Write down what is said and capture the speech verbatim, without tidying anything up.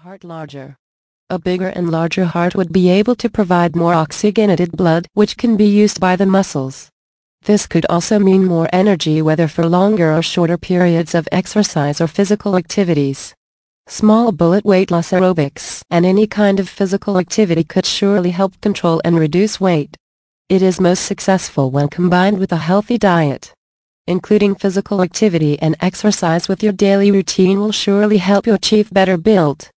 heart larger. A bigger and larger heart would be able to provide more oxygenated blood which can be used by the muscles. This could also mean more energy whether for longer or shorter periods of exercise or physical activities. Small bullet weight loss aerobics and any kind of physical activity could surely help control and reduce weight. It is most successful when combined with a healthy diet. Including physical activity and exercise with your daily routine will surely help you achieve better build.